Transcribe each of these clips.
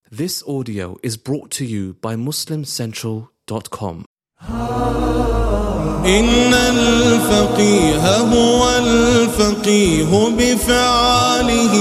This audio is brought to you by MuslimCentral.com. إن الفقيه هو الفقيه بفعاله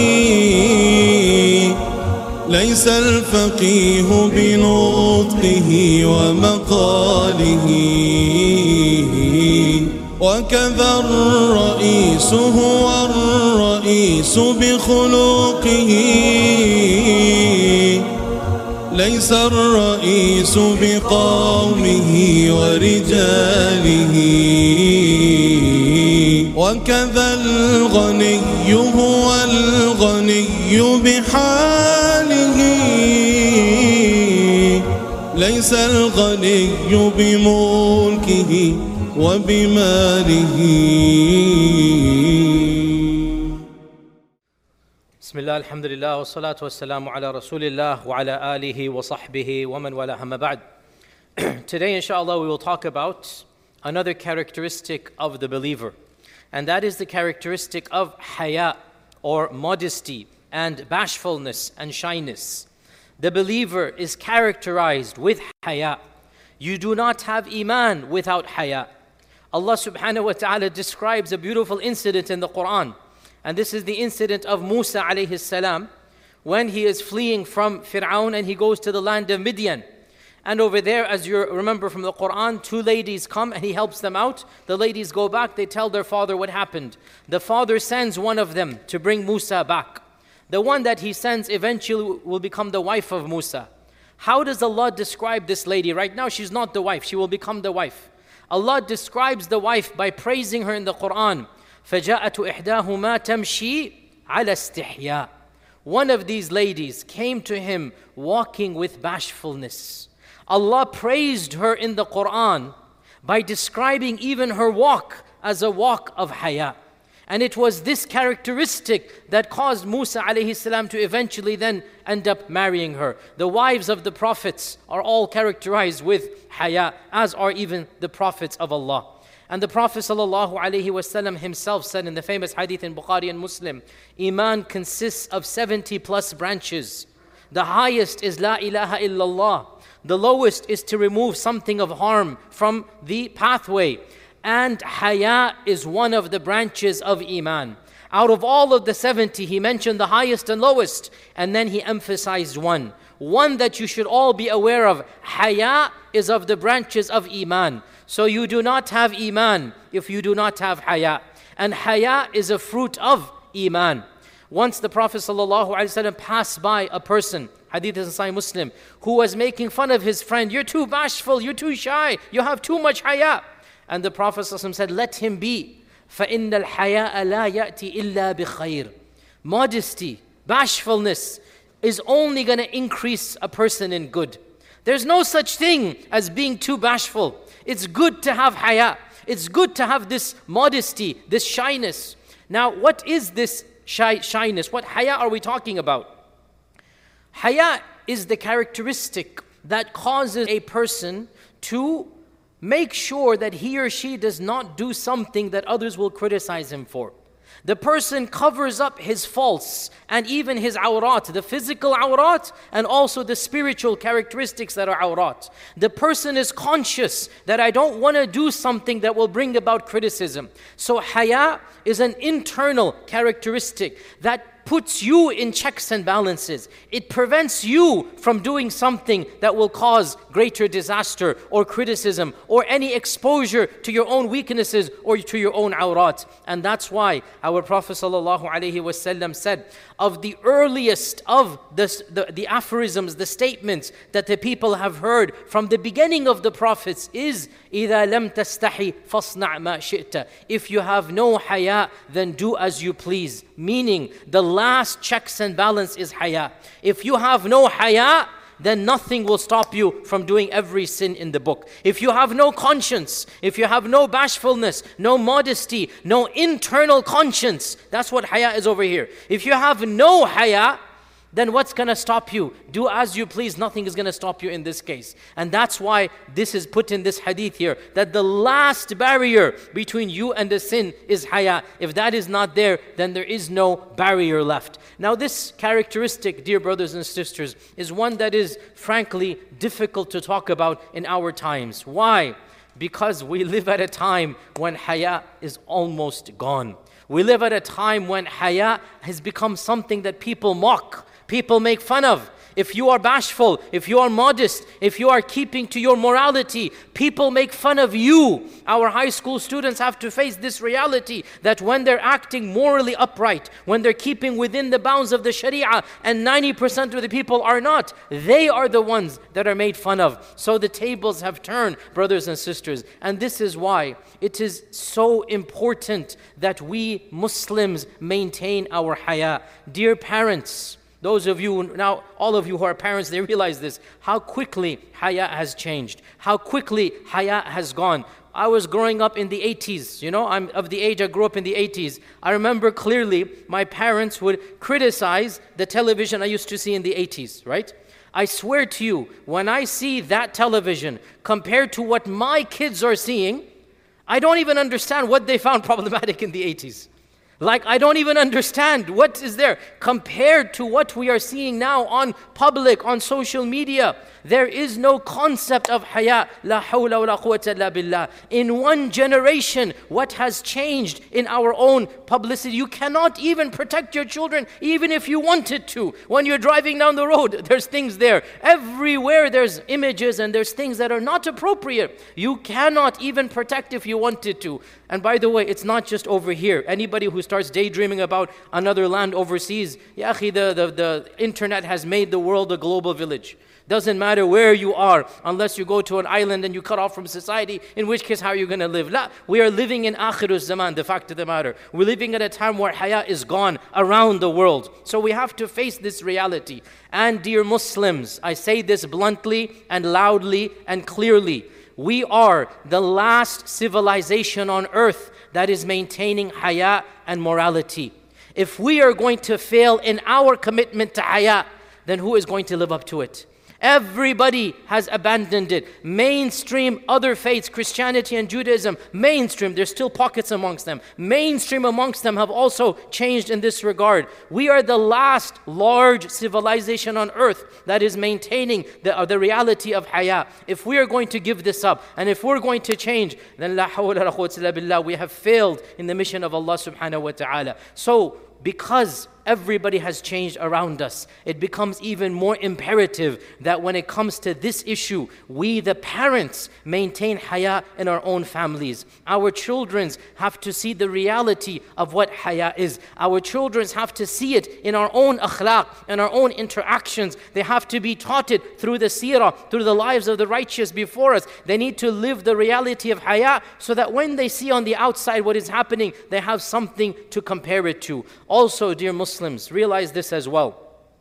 ليس الفقيه بنطقه ومقاله وكذا الرئيس هو الرئيس بخلقه ليس الرئيس بقومه ورجاله وكذا الغني هو الغني بحاله ليس الغني بملكه وبماله. بسم الله الحمد لله والصلاة والسلام على رسول الله وعلى آله وصحبه ومن والاه أما بعد. Today inshallah we will talk about another characteristic of the believer, and that is the characteristic of haya, or modesty and bashfulness and shyness. The believer is characterized with haya. You do not have iman without haya. Allah subhanahu wa ta'ala describes a beautiful incident in the Quran. And this is the incident of Musa alayhi salam when he is fleeing from Fir'aun and he goes to the land of Midian. And over there, as you remember from the Quran, two ladies come and he helps them out. The ladies go back, they tell their father what happened. The father sends one of them to bring Musa back. The one that he sends eventually will become the wife of Musa. How does Allah describe this lady? Right now she's not the wife, she will become the wife. Allah describes the wife by praising her in the Quran. فَجَاءَتُ إِحْدَاهُمَا تَمْشِي عَلَى اسْتِحْيَاءٍ. One of these ladies came to him walking with bashfulness. Allah praised her in the Quran by describing even her walk as a walk of haya. And it was this characteristic that caused Musa alayhi salam to eventually then end up marrying her. The wives of the prophets are all characterized with haya, as are even the prophets of Allah. And the Prophet ﷺ himself said in the famous hadith in Bukhari and Muslim, Iman consists of 70 plus branches. The highest is La ilaha illallah. The lowest is to remove something of harm from the pathway. And haya is one of the branches of Iman. Out of all of the 70, he mentioned the highest and lowest, and then he emphasized one. One that you should all be aware of. Haya is of the branches of Iman. So you do not have Iman if you do not have haya. And haya is a fruit of Iman. Once the Prophet ﷺ passed by a person, hadith is in Sahih Muslim, who was making fun of his friend. You're too bashful, you're too shy, you have too much haya. And the Prophet ﷺ said, let him be. فَإِنَّ الْحَيَاءَ لَا يَأْتِي إِلَّا بِخَيْرٍ. Modesty, bashfulness is only going to increase a person in good. There's no such thing as being too bashful. It's good to have haya. It's good to have this modesty, this shyness. Now, what is this shyness? What haya are we talking about? Haya is the characteristic that causes a person to make sure that he or she does not do something that others will criticize him for. The person covers up his faults and even his awrat, the physical awrat and also the spiritual characteristics that are awrat. The person is conscious that I don't want to do something that will bring about criticism. So haya is an internal characteristic that puts you in checks and balances. It prevents you from doing something that will cause greater disaster or criticism or any exposure to your own weaknesses or to your own awrat. And that's why our Prophet ﷺ said, of the earliest of the aphorisms, the statements that the people have heard from the beginning of the prophets is, إِذَا لَمْ تَسْتَحِي فَاصْنَعْ مَا شِئْتَ. If you have no haya, then do as you please. Meaning, the last checks and balance is haya. If you have no haya, then nothing will stop you from doing every sin in the book. If you have no conscience, if you have no bashfulness, no modesty, no internal conscience, that's what haya is over here. If you have no haya, then what's going to stop you? Do as you please, nothing is going to stop you in this case. And that's why this is put in this hadith here, that the last barrier between you and the sin is haya. If that is not there, then there is no barrier left. Now this characteristic, dear brothers and sisters, is one that is frankly difficult to talk about in our times. Why? Because we live at a time when haya is almost gone. We live at a time when haya has become something that people mock, people make fun of. If you are bashful, if you are modest, if you are keeping to your morality, people make fun of you. Our high school students have to face this reality that when they're acting morally upright, when they're keeping within the bounds of the Sharia, and 90% of the people are not, they are the ones that are made fun of. So the tables have turned, brothers and sisters. And this is why it is so important that we Muslims maintain our haya. Dear parents, those of you, now all of you who are parents, they realize this, how quickly haya has changed, how quickly haya has gone. I was growing up in the 80s, I'm of the age I grew up in the 80s. I remember clearly my parents would criticize the television I used to see in the 80s, right? I swear to you, when I see that television compared to what my kids are seeing, I don't even understand what they found problematic in the 80s. Like, I don't even understand what is there compared to what we are seeing now on public, on social media. There is no concept of haya. La hawla wa la quwwata illa billah. In one generation, what has changed in our own publicity? You cannot even protect your children, even if you wanted to. When you're driving down the road, there's things there. Everywhere there's images and there's things that are not appropriate. You cannot even protect if you wanted to. And by the way, it's not just over here. Anybody who starts daydreaming about another land overseas, ya akhi, the internet has made the world a global village. Doesn't matter where you are, unless you go to an island and you cut off from society, in which case how are you going to live? La, we are living in akhirus zaman, the fact of the matter. We're living at a time where haya is gone around the world. So we have to face this reality. And dear Muslims, I say this bluntly and loudly and clearly, we are the last civilization on earth that is maintaining haya and morality. If we are going to fail in our commitment to haya, then who is going to live up to it? Everybody has abandoned it. Mainstream other faiths, Christianity and Judaism, mainstream, there's still pockets amongst them. Mainstream amongst them have also changed in this regard. We are the last large civilization on earth that is maintaining the reality of haya. If we are going to give this up, and if we're going to change, then la hawla wa la quwwata illa billah, we have failed in the mission of Allah subhanahu wa ta'ala. So, because everybody has changed around us, it becomes even more imperative that when it comes to this issue, we the parents maintain haya in our own families. Our children have to see the reality of what haya is. Our children have to see it in our own akhlaq, in our own interactions. They have to be taught it through the seerah, through the lives of the righteous before us. They need to live the reality of haya so that when they see on the outside what is happening, they have something to compare it to. Also, dear Muslims, realize this as well.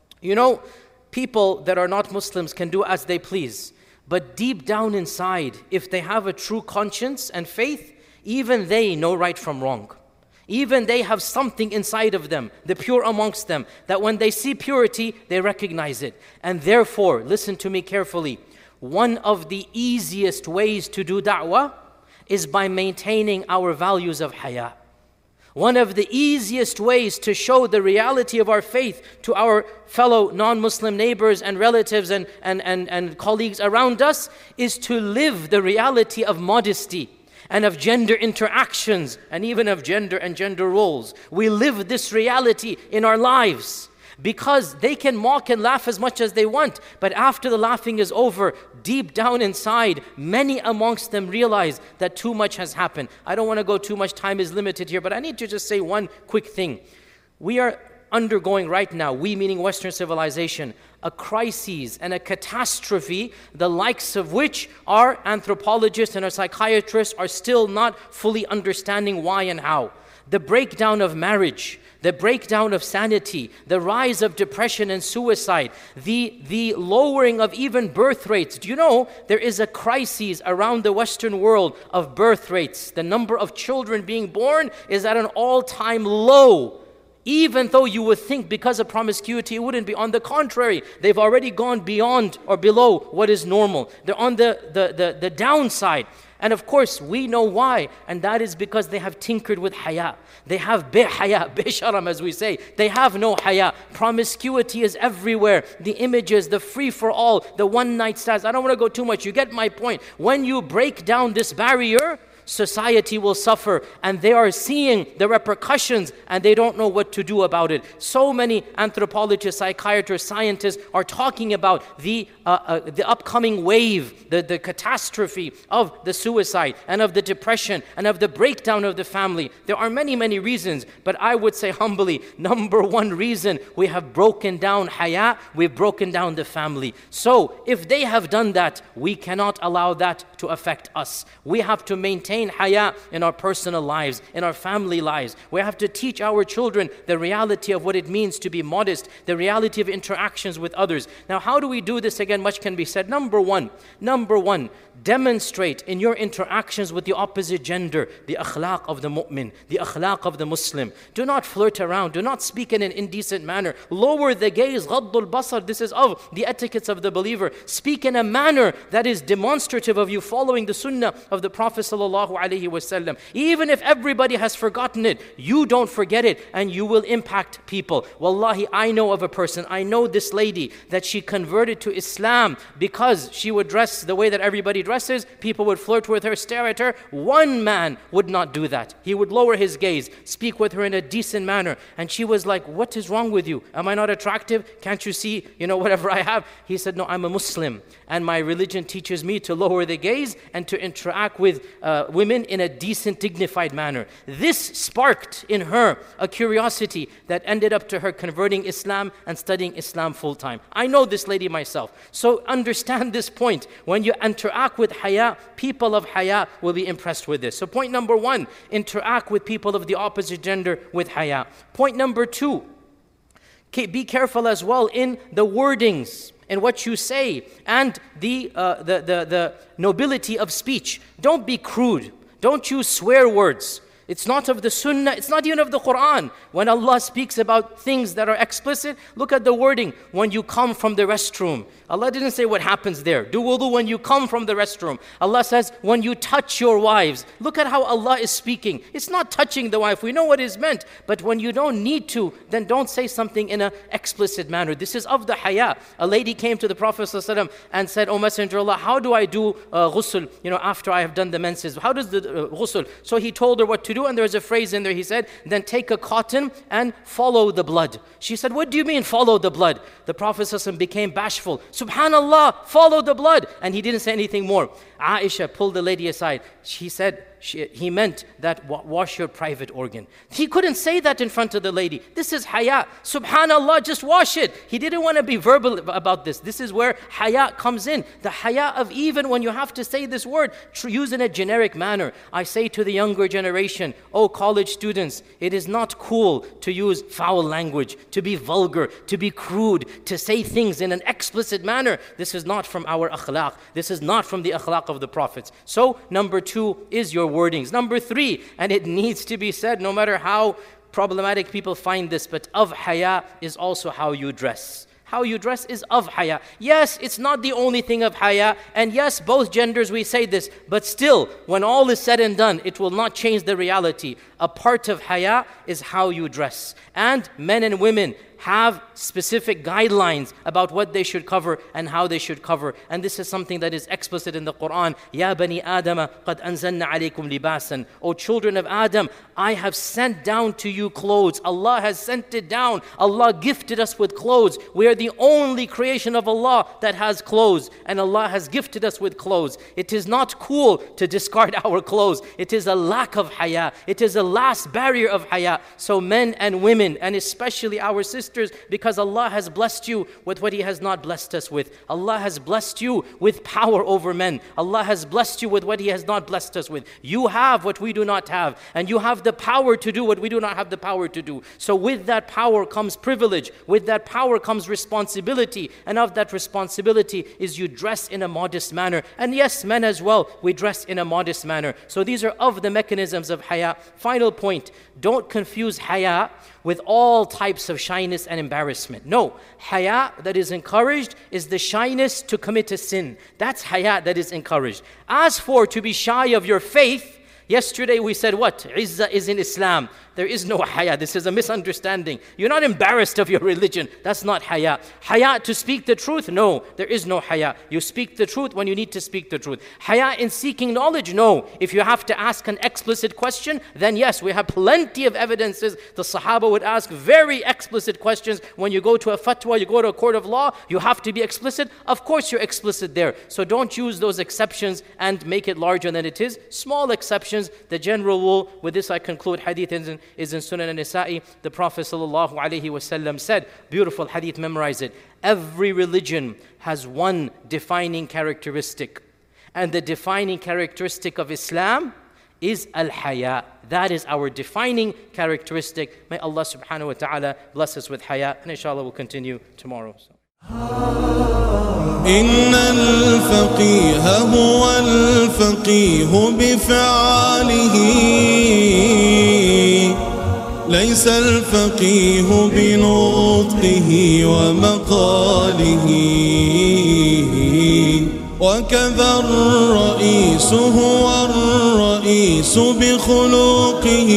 People that are not Muslims can do as they please. But deep down inside, if they have a true conscience and faith, even they know right from wrong. Even they have something inside of them, the pure amongst them, that when they see purity, they recognize it. And therefore, listen to me carefully, one of the easiest ways to do da'wah is by maintaining our values of haya. One of the easiest ways to show the reality of our faith to our fellow non-Muslim neighbors and relatives and colleagues around us is to live the reality of modesty and of gender interactions and even of gender and gender roles. We live this reality in our lives. Because they can mock and laugh as much as they want, but after the laughing is over, deep down inside, many amongst them realize that too much has happened. I don't want to go too much, time is limited here, but I need to just say one quick thing. We are undergoing right now, we meaning Western civilization, a crisis and a catastrophe, the likes of which our anthropologists and our psychiatrists are still not fully understanding why and how. The breakdown of marriage, the breakdown of sanity, the rise of depression and suicide, the lowering of even birth rates. Do you know there is a crisis around the Western world of birth rates? The number of children being born is at an all-time low. Even though you would think because of promiscuity it wouldn't be. On the contrary, they've already gone beyond or below what is normal. They're on the downside. And of course, we know why. And that is because they have tinkered with haya. They have haya, sharam as we say. They have no haya. Promiscuity is everywhere. The images, the free for all, the one night stands. I don't want to go too much. You get my point. When you break down this barrier, society will suffer, and they are seeing the repercussions and they don't know what to do about it. So many anthropologists, psychiatrists, scientists are talking about the upcoming wave, the catastrophe of the suicide and of the depression and of the breakdown of the family. There are many, many reasons, but I would say humbly, number one reason, we have broken down haya, we've broken down the family. So if they have done that, we cannot allow that to affect us. We have to maintain haya in our personal lives, in our family lives. We have to teach our children the reality of what it means to be modest, the reality of interactions with others. Now, how do we do this? Again, much can be said. Number one, demonstrate in your interactions with the opposite gender the akhlaq of the mu'min, the akhlaq of the Muslim. Do not flirt around. Do not speak in an indecent manner. Lower the gaze, ghaddul basar. This is of the etiquettes of the believer. Speak in a manner that is demonstrative of you following the sunnah of the Prophet sallallahu alaihi wasallam. Even if everybody has forgotten it, you don't forget it, and you will impact people. Wallahi, I know of a person, I know this lady, that she converted to Islam because she would dress the way that everybody dresses. People would flirt with her, stare at her. One man would not do that. He would lower his gaze, speak with her in a decent manner. And she was like, what is wrong with you? Am I not attractive? Can't you see, whatever I have? He said, no, I'm a Muslim, and my religion teaches me to lower the gaze and to interact with women in a decent, dignified manner. This sparked in her a curiosity that ended up to her converting Islam and studying Islam full time. I know this lady myself. So understand this point. When you interact with haya, people of haya will be impressed with this. So point number one, interact with people of the opposite gender with haya. Point number two, be careful as well in the wordings, in what you say, and the nobility of speech. Don't be crude. Don't use swear words. It's not of the sunnah, it's not even of the Quran. When Allah speaks about things that are explicit, look at the wording. When you come from the restroom, Allah didn't say what happens there. Do wudu when you come from the restroom. Allah says, when you touch your wives. Look at how Allah is speaking. It's not touching the wife. We know what is meant. But when you don't need to, then don't say something in an explicit manner. This is of the haya. A lady came to the Prophet ﷺ and said, O Messenger of Allah, how do I do ghusl, after I have done the menses? How does the ghusl? So he told her what to do, and there's a phrase in there. He said, then take a cotton and follow the blood. She said, what do you mean follow the blood? The Prophet ﷺ became bashful. Subhanallah, follow the blood. And he didn't say anything more. Aisha pulled the lady aside. She said, he meant that wash your private organ. He couldn't say that in front of the lady. This is haya. Subhanallah, just wash it. He didn't want to be verbal about this. This is where haya comes in. The haya of even when you have to say this word, use in a generic manner. I say to the younger generation, oh college students, it is not cool to use foul language, to be vulgar, to be crude, to say things in an explicit manner. This is not from our akhlaq. This is not from the akhlaq of the prophets. So number two is your wordings. Number three, and it needs to be said no matter how problematic people find this, but of haya is also how you dress. How you dress is of haya. Yes, it's not the only thing of haya, and yes, both genders we say this, but still, when all is said and done, it will not change the reality. A part of haya is how you dress. And men and women have specific guidelines about what they should cover and how they should cover. And this is something that is explicit in the Quran. Ya bani Adama, qad anzalna alaykum libasan. O children of Adam, I have sent down to you clothes. Allah has sent it down. Allah gifted us with clothes. We are the only creation of Allah that has clothes. And Allah has gifted us with clothes. It is not cool to discard our clothes. It is a lack of haya. It is a last barrier of haya. So men and women, and especially our sisters, because Allah has blessed you with what He has not blessed us with. Allah has blessed you with power over men. Allah has blessed you with what He has not blessed us with. You have what we do not have, and you have the power to do what we do not have the power to do. So with that power comes privilege. With that power comes responsibility, and of that responsibility is you dress in a modest manner. And yes, men as well, we dress in a modest manner. So these are of the mechanisms of haya. Final point, don't confuse haya with all types of shyness and embarrassment. No, haya that is encouraged is the shyness to commit a sin. That's haya that is encouraged. As for to be shy of your faith, yesterday we said what? Izzah is in Islam. There is no haya. This is a misunderstanding. You're not embarrassed of your religion. That's not haya. Haya to speak the truth? No, there is no haya. You speak the truth when you need to speak the truth. Haya in seeking knowledge? No. If you have to ask an explicit question, then yes, we have plenty of evidences. The Sahaba would ask very explicit questions. When you go to a fatwa, you go to a court of law, you have to be explicit. Of course you're explicit there. So don't use those exceptions and make it larger than it is. Small exceptions. The general rule, with this I conclude, hadith is in Sunan al-Nisa'i. The Prophet ﷺ said, beautiful hadith, memorize it. Every religion has one defining characteristic. And the defining characteristic of Islam is al-haya. That is our defining characteristic. May Allah subhanahu wa ta'ala bless us with haya. And inshallah we'll continue tomorrow. إن الفقيه هو الفقيه بفعاله ليس الفقيه بنطقه ومقاله وكذا الرئيس هو الرئيس بخلقه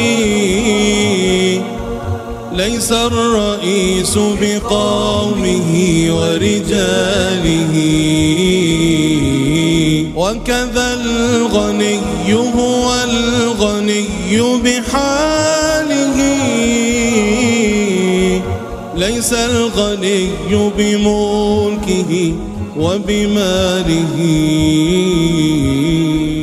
ليس الرئيس بقومه ورجاله وكذا الغني هو الغني بحاله ليس الغني بملكه وبماله